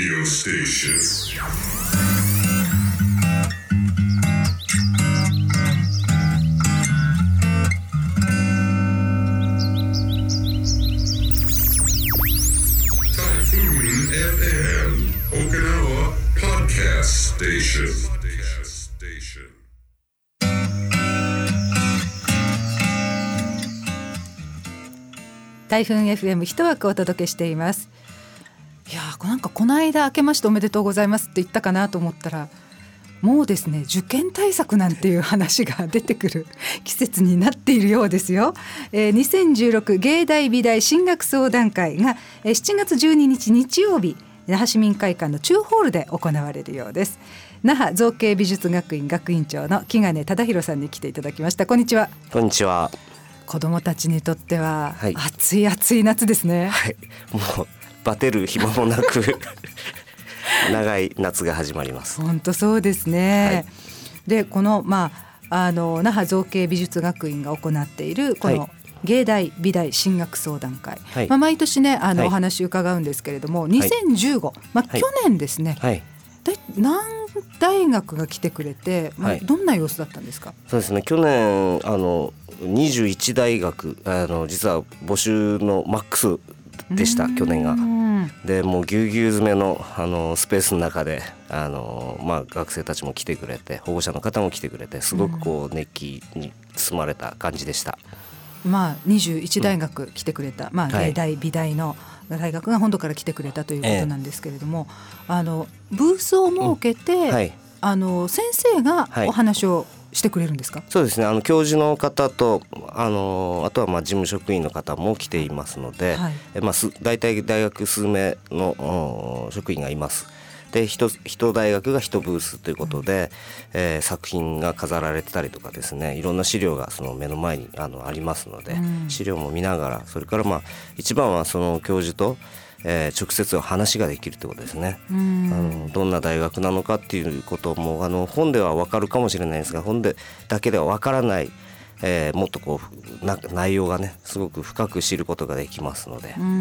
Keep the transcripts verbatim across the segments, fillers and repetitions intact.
radio station. Typhoon エフエム Okinawa Podcast Station. 台風 エフエム 一枠お届けしています。いやーなんかこの間明けましておめでとうございますって言ったかなと思ったら、もうですね受験対策なんていう話が出てくる季節になっているようですよ。えー、にせんじゅうろく芸大美大進学相談会が、えー、しちがつじゅうににち日曜日那覇市民会館の中ホールで行われるようです。那覇造形美術学院学院長の木金忠弘さんに来ていただきました。こんにちは。 こんにちは。 子どもたちにとっては、 はい、 暑い暑い夏ですね。 はい、もうバテる暇もなく長い夏が始まります。 本当そうですね。はい、でこの、まあ、あの那覇造形美術学院が行っているこの、はい、芸大美大進学相談会、はい、まあ、毎年ねあの、はい、お話伺うんですけれども、にせんじゅうご、まあ、去年ですね、はい、だ何大学が来てくれて、まあ、どんな様子だったんですか？ そうですね、去年あのにじゅういち大学あの実は募集のマックスでした。去年がでもうぎゅうぎゅう詰め の, あのスペースの中であの、まあ、学生たちも来てくれて保護者の方も来てくれてすごくこう熱気に包まれた感じでした。 まあ、にじゅういち大学来てくれた、うん、まあ、芸大美大の大学が本土から来てくれたということなんですけれども、えー、あのブースを設けて、うん、はい、あの先生がお話をしてくれるんですか？ そうですね、あの教授の方と あ, のあとはまあ事務職員の方も来ていますので、はい、えまあ、大体大学数名の職員がいます。で 1, 1大学がいちブースということで、うん、えー、作品が飾られてたりとかですね、いろんな資料がその目の前に あ, のありますので、うん、資料も見ながら、それからまあ一番はその教授とえー、直接話ができるということですね。うん、あのどんな大学なのかっていうこともあの本では分かるかもしれないですが、本でだけでは分からない、えー、もっとこうな内容がねすごく深く知ることができますので、うん、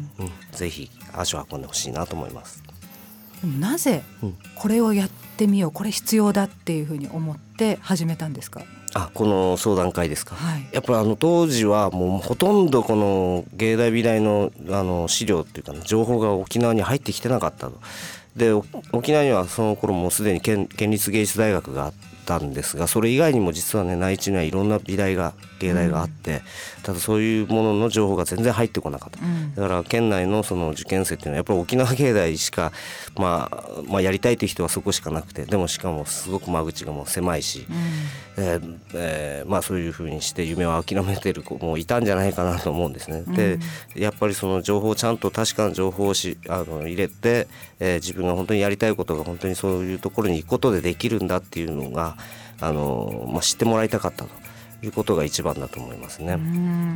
うん、ぜひ足を運んでほしいなと思います。 でもなぜこれをやってみよう、これ必要だっていうふうに思って始めたんですか？ あ、この相談会ですか？ はい、 やっぱりあの当時はもうほとんどこの芸大美大 の, あの資料っていうか、ね、情報が沖縄に入ってきてなかったと。で沖縄にはその頃もうすでに 県, 県立芸術大学があったんですが、それ以外にも実はね内地にはいろんな美大が芸大があって、うん、ただそういうものの情報が全然入ってこなかった、うん、だから県内のその受験生っていうのはやっぱり沖縄芸大しか、まあ、まあやりたいという人はそこしかなくて、でもしかもすごく間口がもう狭いし、うん、えーえーまあ、そういうふうにして夢を諦めてる子もいたんじゃないかなと思うんですね。でやっぱりその情報をちゃんと確かな情報をしあの入れて、えー、自分が本当にやりたいことが本当にそういうところに行くことでできるんだっていうのがあの、まあ、知ってもらいたかったということが一番だと思いますね。うん、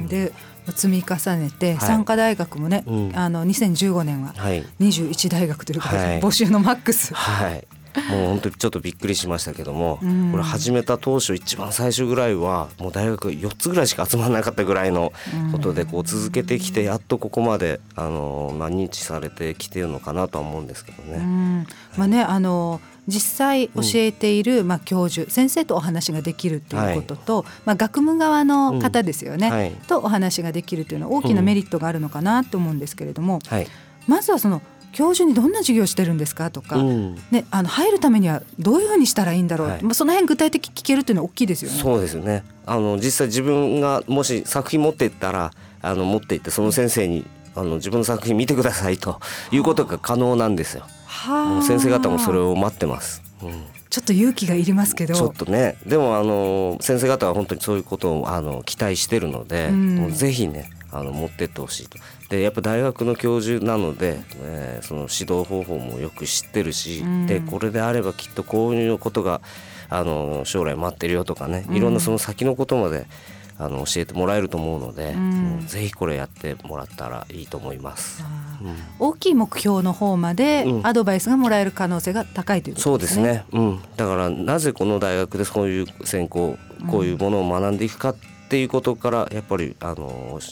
で積み重ねて産科大学もね、はい、うん、あのにせんじゅうごねんはにじゅういち大学ということで、はい、募集のマックス、 はい、もう本当にちょっとびっくりしましたけども、これ始めた当初一番最初ぐらいはもう大学よっつぐらいしか集まらなかったぐらいのことで、こう続けてきてやっとここまであの、まあ、認知されてきてるのかなとは思うんですけどね。うん、 まあね、あの実際教えている、まあ、教授先生とお話ができるということと、はい、まあ、学務側の方ですよね、うん、はい、とお話ができるというのは大きなメリットがあるのかなと思うんですけれども、うん、はい、まずはその教授にどんな授業をしてるんですかとか、うん、ね、あの入るためにはどういうふうにしたらいいんだろう、はい、まあ、その辺具体的に聞けるというのは大きいですよね。 そうですよね。あの実際自分がもし作品持っていったらあの持っていってその先生にあの自分の作品見てくださいということが可能なんですよ。もう先生方もそれを待ってます。うん、 ちょっと勇気がいりますけど、 ちょっとね、でもあの先生方は本当にそういうことをあの期待してるので、うん、もうぜひねあの持ってってほしいと。でやっぱ大学の教授なので、えー、その指導方法もよく知ってるし、うん、でこれであればきっとこういうことがあの将来待ってるよとかね、いろんなその先のことまであの教えてもらえると思うので、うん、もうぜひこれやってもらったらいいと思います。 うん、大きい目標の方までアドバイスがもらえる可能性が高いということですね。 そうですね、うん、だからなぜこの大学でこういう専攻こういうものを学んでいくかっていうことからやっぱりあの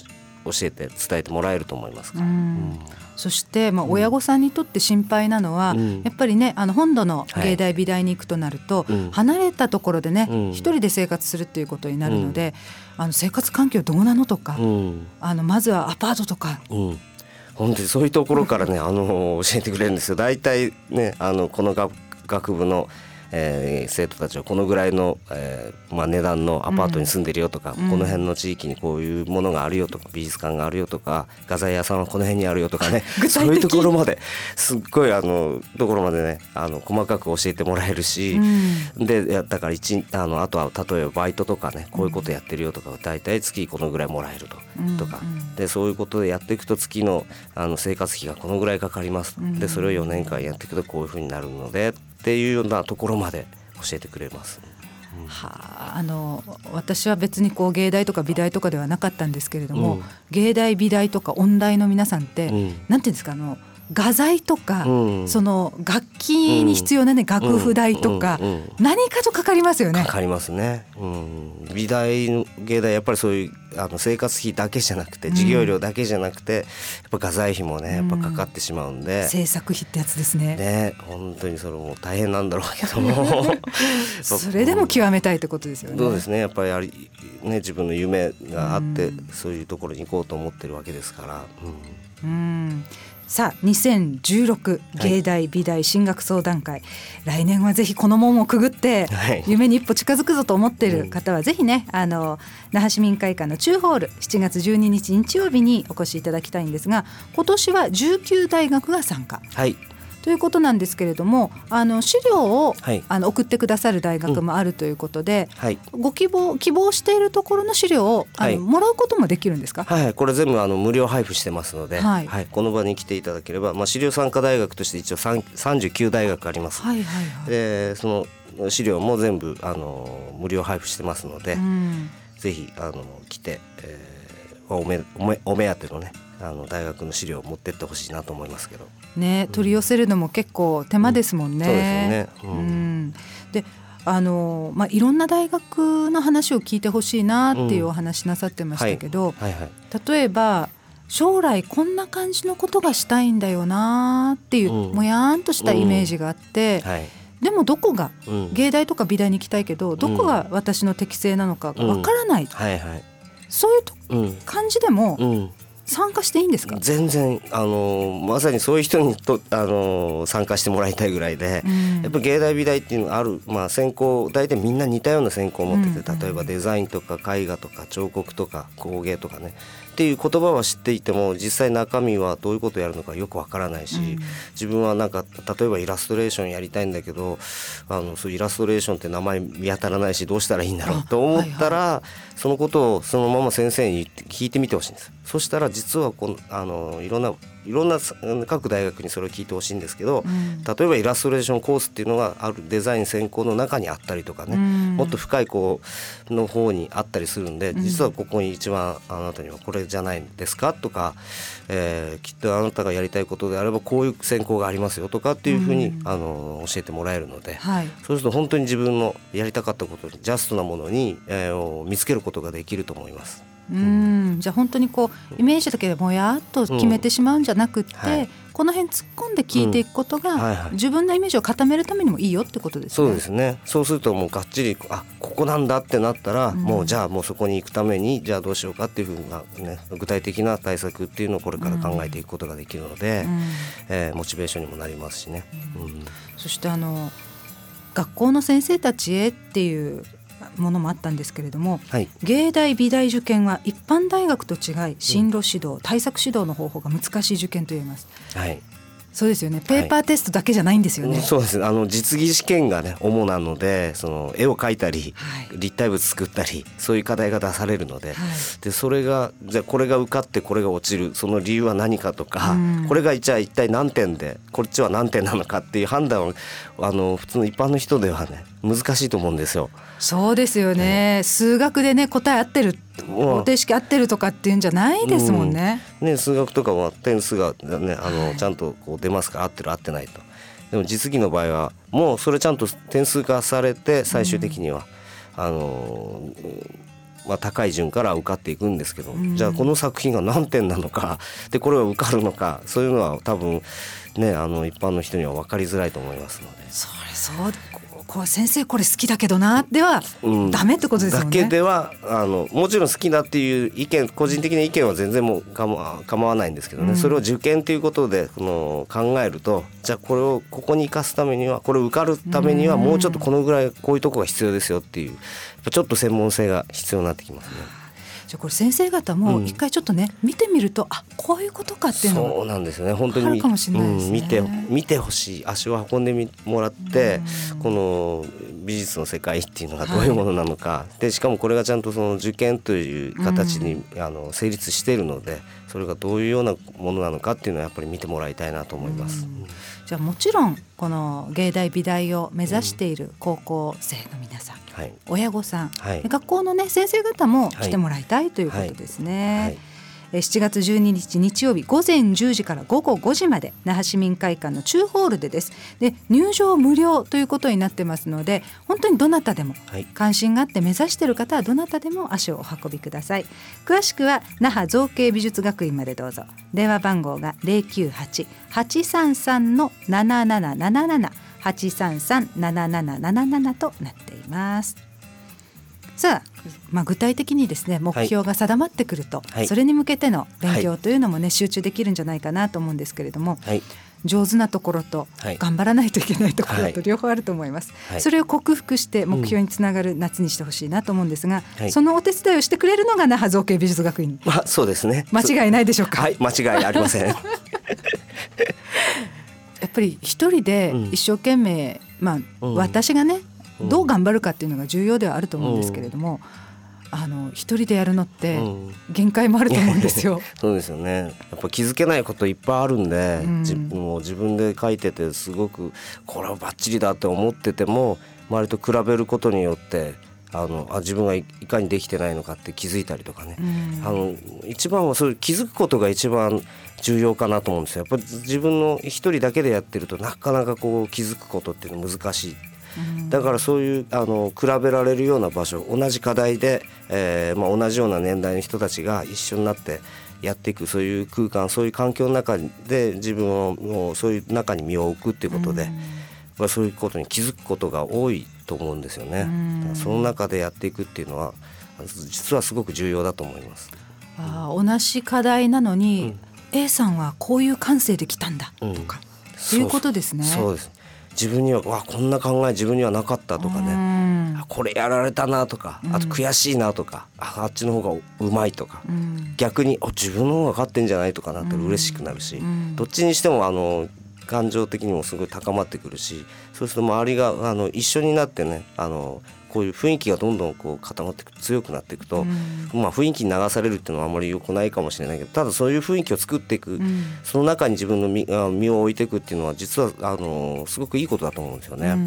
教えて伝えてもらえると思いますから、 うんうん、 そして、まあ、親御さんにとって心配なのは、うん、やっぱりねあの本土の芸大美大に行くとなると、はい、離れたところでね、うん、一人で生活するっていうことになるので、うん、あの生活環境どうなのとか、うん、あのまずはアパートとか、うん、 本当にそういうところからねあの教えてくれるんですよ。大体ねあのこの 学, 学部のえー、生徒たちはこのぐらいの、えーまあ、値段のアパートに住んでるよとか、うん、この辺の地域にこういうものがあるよとか美術館があるよとか画材屋さんはこの辺にあるよとかねそういうところまですっごいあのところまでねあの細かく教えてもらえるし、うん、でだから一あのあとは例えばバイトとかねこういうことやってるよとか大体月このぐらいもらえると、うん、とかでそういうことでやっていくと月 の, あの生活費がこのぐらいかかりますと、うん、でそれをよねんかんやっていくとこういうふうになるのでっていうようなところまで教えてくれます、うん、 はあ、あの私は別にこう芸大とか美大とかではなかったんですけれども、うん、芸大美大とか音大の皆さんって、うん、なんていうんですかあの画材とか、うん、その楽器に必要な、ね、楽譜代とか、うんうんうん、何かとかかりますよね。 かかりますね、うん、美大芸大やっぱりそういうあの生活費だけじゃなくて授業料だけじゃなくて、うん、やっぱ画材費もねやっぱかかってしまうんで、うん、 制作費ってやつですね。 ね本当にそれも大変なんだろうけどもそれでも極めたいってことですよね。 そうですねやっぱりやり、ね、自分の夢があって、うん、そういうところに行こうと思ってるわけですから、 うん、うんさあにせんじゅうろく芸大美大進学相談会、はい、来年はぜひこの門をくぐって夢に一歩近づくぞと思っている方はぜひねあの那覇市民会館の中ホールしちがつじゅうににち日曜日にお越しいただきたいんですが今年はじゅうきゅうだいがくが参加、はいということなんですけれどもあの資料を、はい、あの送ってくださる大学もあるということで、うんはい、ご希望希望しているところの資料をあの、はい、もらうこともできるんですか。 はい、はい、これ全部あの無料配布してますので、はいはい、この場に来ていただければ、まあ、資料参加大学として一応さんじゅうきゅうだいがくあります、はいはいはい、でその資料も全部あの無料配布してますので、うん、ぜひあの来て、えー、おめ、おめ、お目当てのねあの大学の資料を持ってってほしいなと思いますけどね、取り寄せるのも結構手間ですもんね、うん、そうですよね、うんうん、であの、まあ、いろんな大学の話を聞いてほしいなっていうお話なさってましたけど、うんはいはいはい、例えば将来こんな感じのことがしたいんだよなっていう、うん、もやーんとしたイメージがあって、うんはい、でもどこが、うん、芸大とか美大に行きたいけどどこが私の適性なのかわからない、うんはいはい、そういうと、うん、感じでも、うん参加していいんですか。 全然あのまさにそういう人にとあの参加してもらいたいぐらいで、うん、やっぱ芸大美大っていうのがある、まあ、専攻大体みんな似たような専攻を持ってて、うん、例えばデザインとか絵画とか彫刻とか工芸とかねっていう言葉は知っていても実際中身はどういうことをやるのかよくわからないし、うん、自分はなんか例えばイラストレーションやりたいんだけどあのそういうイラストレーションって名前見当たらないしどうしたらいいんだろうと思ったら、はいはい、そのことをそのまま先生に聞いてみてほしいんです。そしたら実はこのあのいろんないろんな各大学にそれを聞いてほしいんですけど、うん、例えばイラストレーションコースっていうのがあるデザイン専攻の中にあったりとかね、うん、もっと深いこうの方にあったりするんで、実はここに一番あなたにはこれじゃないんですかとか、えー、きっとあなたがやりたいことであればこういう専攻がありますよとかっていうふうに、うん、あの教えてもらえるので、はい、そうすると本当に自分のやりたかったことにジャストなものに、えー、見つけることができると思います。 うん、じゃあ本当にこうイメージだけでもやっと決めてしまうんじゃなくって、うんはい、この辺突っ込んで聞いていくことが、うんはいはい、自分のイメージを固めるためにもいいよってことですね。 そうですね。そうするともうがっちりあここなんだってなったら、うん、もうじゃあもうそこに行くためにじゃあどうしようかっていうふうな、ね、具体的な対策っていうのをこれから考えていくことができるので、うんえー、モチベーションにもなりますしね、うんうん、 そしてあの学校の先生たちへっていうものもあったんですけれども、はい、芸大美大受験は一般大学と違い進路指導、うん、対策指導の方法が難しい受験と言います、はい、そうですよね。ペーパーテストだけじゃないんですよね、はい、 そうですね。あの実技試験がね主なのでその絵を描いたり、はい、立体物作ったりそういう課題が出されるので、はい、でそれがじゃあこれが受かってこれが落ちるその理由は何かとか、うん、これがじゃあ一体何点でこっちは何点なのかっていう判断をあの普通の一般の人ではね難しいと思うんですよ。 そうですよね、うん、数学でね答え合ってる方程式合ってるとかっていうんじゃないですもんね、 うん、ね数学とかは点数が、ね、あのちゃんとこう出ますから合ってる合ってないと。でも実技の場合はもうそれちゃんと点数化されて最終的には、うん、あのまあ、高い順から受かっていくんですけど、じゃあこの作品が何点なのかでこれは受かるのか、そういうのは多分ねあの一般の人には分かりづらいと思いますので。 それそうこう先生これ好きだけどなではダメってことですもんね、 うん、だけではあのもちろん好きだっていう意見個人的な意見は全然もう構構わないんですけどね、うん、それを受験ということでこの考えると、じゃあこれをここに生かすためにはこれを受かるためにはもうちょっとこのぐらいこういうとこが必要ですよっていうちょっと専門性が必要になってきますね。 じゃあこれ先生方も一回ちょっとね、うん、見てみるとあこういうことかっていうのがそうなんですよね。本当にあるかもしれないですね、 うん、見て見てほしい、足を運んでみもらって、うん、この美術の世界っていうのがどういうものなのか、はい、でしかもこれがちゃんとその受験という形に、うん、あの成立しているので、それがどういうようなものなのかっていうのはやっぱり見てもらいたいなと思います、うん、 じゃあもちろんこの芸大美大を目指している高校生の皆さん、はい、親御さん、はい、学校の、ね、先生方も来てもらいたいということですね、はいはい、えしちがつじゅうににち日曜日ごぜんじゅうじからごごごじまで那覇市民会館の中ホールでです。で入場無料ということになってますので、本当にどなたでも、はい、関心があって目指している方はどなたでも足をお運びください。詳しくは那覇造形美術学院までどうぞ。電話番号が ゼロきゅうはち はちさんさん ななななななな はちさんさん ななななななとなっています。さあ、まあ、具体的にですね目標が定まってくると、はい、それに向けての勉強というのもね、はい、集中できるんじゃないかなと思うんですけれども、はい、上手なところと頑張らないといけないところと両方あると思います、はい、それを克服して目標につながる夏にしてほしいなと思うんですが、うん、そのお手伝いをしてくれるのが那覇造形美術学院、 まあ、そうですね、 間違いないでしょうか。 はい、間違いありませんやっぱり一人で一生懸命、うんまあ、私がねどう頑張るかっていうのが重要ではあると思うんですけれども、うん、あの一人でやるのって限界もあると思うんですよ、うん、 そうですよね。やっぱ気づけないこといっぱいあるんで、うん、自分も自分で書いててすごくこれはバッチリだって思ってても周りと比べることによってあのあ自分がいかにできてないのかって気づいたりとかね、うん、あの一番はそういう気づくことが一番重要かなと思うんですよ。やっぱり自分の一人だけでやってるとなかなかこう気づくことっていうの難しい。だからそういうあの比べられるような場所、同じ課題で、えーまあ、同じような年代の人たちが一緒になってやっていく、そういう空間、そういう環境の中で自分をもうそういう中に身を置くっていうことで、まあ、そういうことに気づくことが多いと思うんですよね。その中でやっていくっていうのは実はすごく重要だと思います。 あ、同じ課題なのに、うん、A さんはこういう感性で来たんだとか、うん、いうことですね。 そうです。自分にはわこんな考え自分にはなかったとかね、あこれやられたなとか、あと悔しいなとか、うん、あ, あっちの方がうまいとか、うん、逆にお自分の方が勝ってんじゃないとかなったら嬉しくなるし、うん、どっちにしてもあの感情的にもすごい高まってくるし、そうすると周りがあの一緒になってね、あのこういう雰囲気がどんどんこう固まって強くなっていくと、うんまあ、雰囲気に流されるっていうのはあまり良くないかもしれないけど、ただそういう雰囲気を作っていく、うん、その中に自分の 身, 身を置いていくっていうのは実はあのすごくいいことだと思うんですよね。うんうん、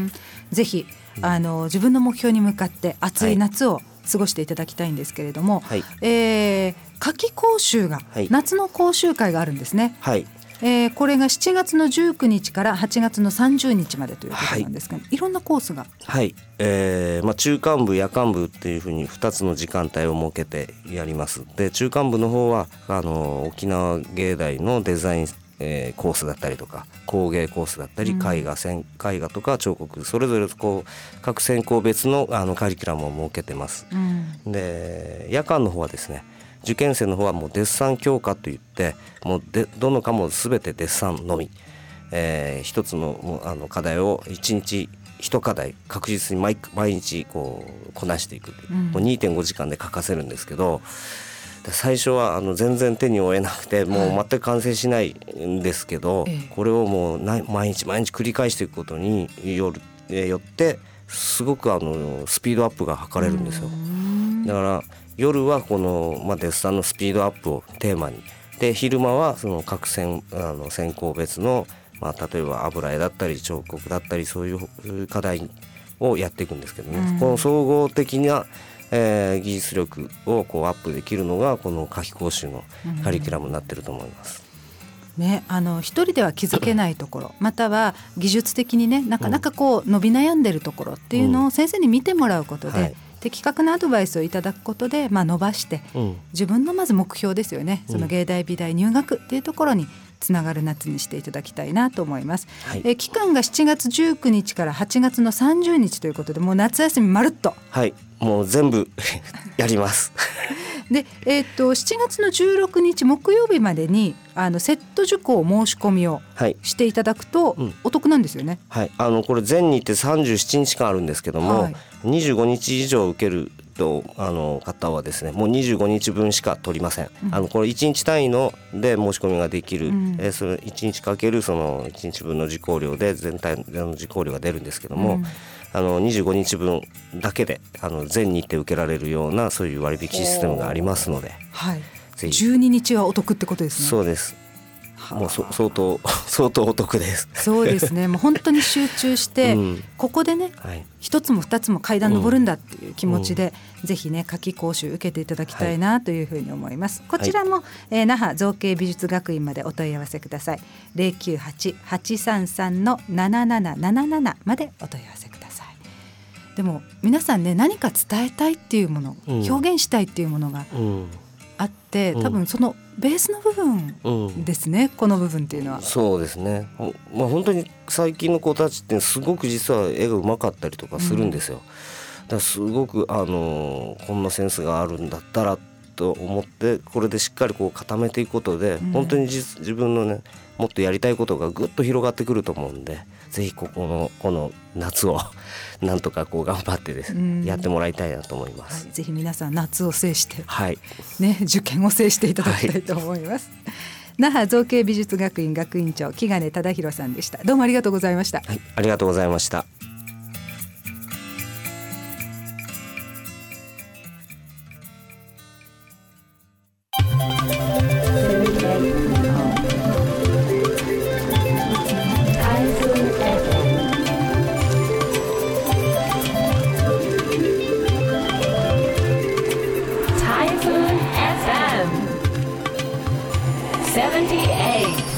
ぜひあの自分の目標に向かって暑い夏を過ごしていただきたいんですけれども、はいえー、夏季講習が、はい、夏の講習会があるんですね。はいえー、これがしちがつのじゅうくにちからはちがつのさんじゅうにちまでということなんですが、はい、いろんなコースがはい、えーまあ、中間部夜間部っていうふうにふたつの時間帯を設けてやります。で中間部の方はあの沖縄芸大のデザイン、えー、コースだったりとか工芸コースだったり、うん、絵画、絵画とか彫刻、それぞれこう各専攻別 の, あのカリキュラムを設けてます、うん、で夜間の方はですね、受験生の方はもうデッサン強化といってもうでどの科も全てデッサンのみ、えー、一つ の, あの課題をいちにちいち課題確実に 毎, 毎日こうこなしていく、うん、もう にてんごじかんで書かせるんですけど、最初はあの全然手に負えなくてもう全く完成しないんですけど、はい、これをもうな毎日毎日繰り返していくことに よ, るよってすごくあのスピードアップが図れるんですよ。だから夜はこの、まあ、デッサンのスピードアップをテーマに、で昼間はその各専あの専攻別の、まあ、例えば油絵だったり彫刻だったりそういう課題をやっていくんですけどね、うん、この総合的な、えー、技術力をこうアップできるのがこの夏季講習のカリキュラムになっていると思います、 うんね、あの一人では気づけないところまたは技術的にねなかなかこう伸び悩んでるところっていうのを先生に見てもらうことで、うんはい、 で企画のアドバイスをいただくことで、まあ、伸ばして、うん、自分のまず目標ですよね、その芸大美大入学っていうところにつながる夏にしていただきたいなと思います、はい、え期間がしちがつじゅうくにちからはちがつのさんじゅうにちということで、もう夏休みまるっと、 はい、もう全部やりますで、えー、としちがつのじゅうろくにち木曜日までにあのセット受講申し込みをしていただくとお得なんですよね、 はい、あのこれ全日程さんじゅうしちにちかんあるんですけども、はい、にじゅうごにち以上受けるとあの方はですね、もうにじゅうごにちぶんしか取りません、うん、あのこれいちにち単位ので申し込みができる、うん、えそれいちにちかけるそのいちにちぶんの受講料で全体の受講料が出るんですけども、うん、あのにじゅうごにちぶんだけであの全日程受けられるようなそういう割引システムがありますので、 はい、ぜひじゅうににちはお得ってことですね。 そうです、もうそ相当相当お得です。 そうですね、もう本当に集中して、うん、ここでね、はい、一つも二つも階段登るんだっていう気持ちで、うん、ぜひね夏季講習受けていただきたいなというふうに思います、はい、こちらも、えー、那覇造形美術学院までお問い合わせください。 ゼロきゅうはち はちさんさん ななななななな までお問い合わせください。でも皆さんね、何か伝えたいっていうもの、うん、表現したいっていうものがあって、うん、多分そのベースの部分ですね、うん、この部分っていうのは。 そうですね、まあ、本当に最近の子たちってすごく実は絵がうまかったりとかするんですよ、うん、だからすごく、あのー、こんなセンスがあるんだったらと思って、これでしっかりこう固めていくことで、うん、本当に 自, 自分のねもっとやりたいことがぐっと広がってくると思うんで、ぜひここのこの夏をなんとかこう頑張ってです、うん、やってもらいたいなと思います、 はい、ぜひ皆さん夏を制して、 はいね、受験を制していただきたいと思います、はい、那覇造形美術学院学院長木金忠弘さんでした。どうもありがとうございました。 はい、ありがとうございました。 seventy-eight